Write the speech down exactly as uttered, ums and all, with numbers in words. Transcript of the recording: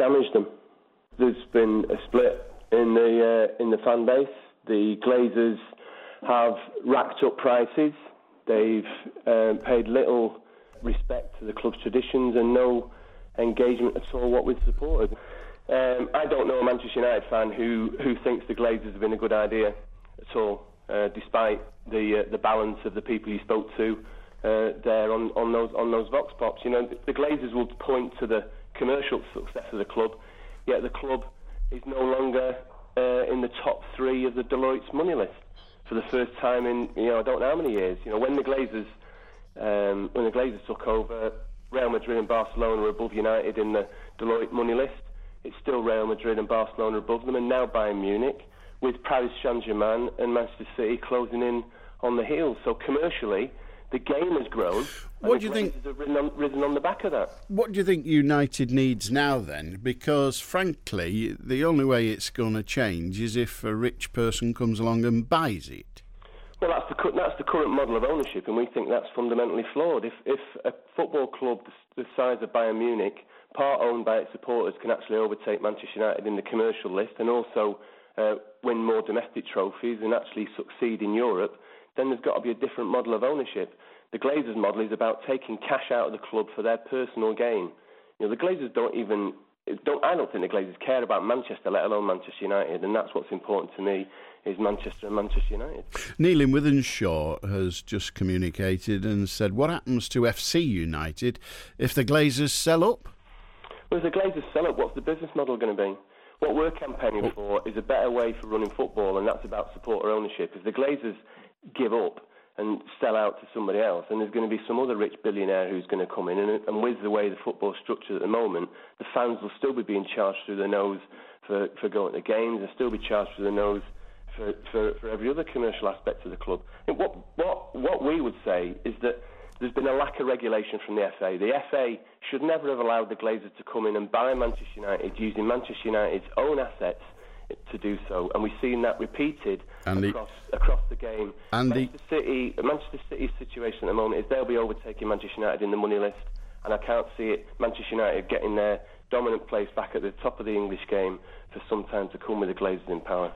damaged them. There's been a split in the uh, in the fan base. The Glazers have racked up prices. They've um, paid little respect to the club's traditions and no engagement at all what with supporters. Um, I don't know a Manchester United fan who, who thinks the Glazers have been a good idea at all, uh, despite the uh, the balance of the people you spoke to uh, there on, on those on those Vox Pops. You know, the, the Glazers will point to the commercial success of the club, yet the club is no longer uh, in the top three of the Deloitte's money list for the first time in, you know, I don't know how many years. You know, when the Glazers um, when the Glazers took over, Real Madrid and Barcelona were above United in the Deloitte money list. It's still Real Madrid and Barcelona above them, and now Bayern Munich, with Paris Saint-Germain and Manchester City closing in on the heels. So commercially, the game has grown. What and do you the think? Glazers have risen on, risen on the back of that. What do you think United needs now then? Because frankly, the only way it's going to change is if a rich person comes along and buys it. Well, that's the that's the current model of ownership, and we think that's fundamentally flawed. If if a football club the size of Bayern Munich, part owned by its supporters, can actually overtake Manchester United in the commercial list and also uh, win more domestic trophies and actually succeed in Europe, then there's got to be a different model of ownership. The Glazers model is about taking cash out of the club for their personal gain. You know, the Glazers don't even don't. I don't think the Glazers care about Manchester, let alone Manchester United, and that's what's important to me. Is Manchester and Manchester United. Neil in Wythenshawe has just communicated and said, what happens to F C United if the Glazers sell up? Well, if the Glazers sell up, what's the business model going to be? What we're campaigning oh. for is a better way for running football, and that's about supporter ownership. If the Glazers give up and sell out to somebody else, and there's going to be some other rich billionaire who's going to come in, and, and with the way the football's structured at the moment, the fans will still be being charged through their nose for, for going to games, they'll still be charged through their nose For, for, for every other commercial aspect of the club. And what, what, what we would say is that there's been a lack of regulation from the F A. The F A should never have allowed the Glazers to come in and buy Manchester United using Manchester United's own assets to do so. And we've seen that repeated Andy, across, across the game. Andy, Manchester City, Manchester City's situation at the moment is they'll be overtaking Manchester United in the money list. And I can't see it, Manchester United getting their dominant place back at the top of the English game for some time to come with the Glazers in power.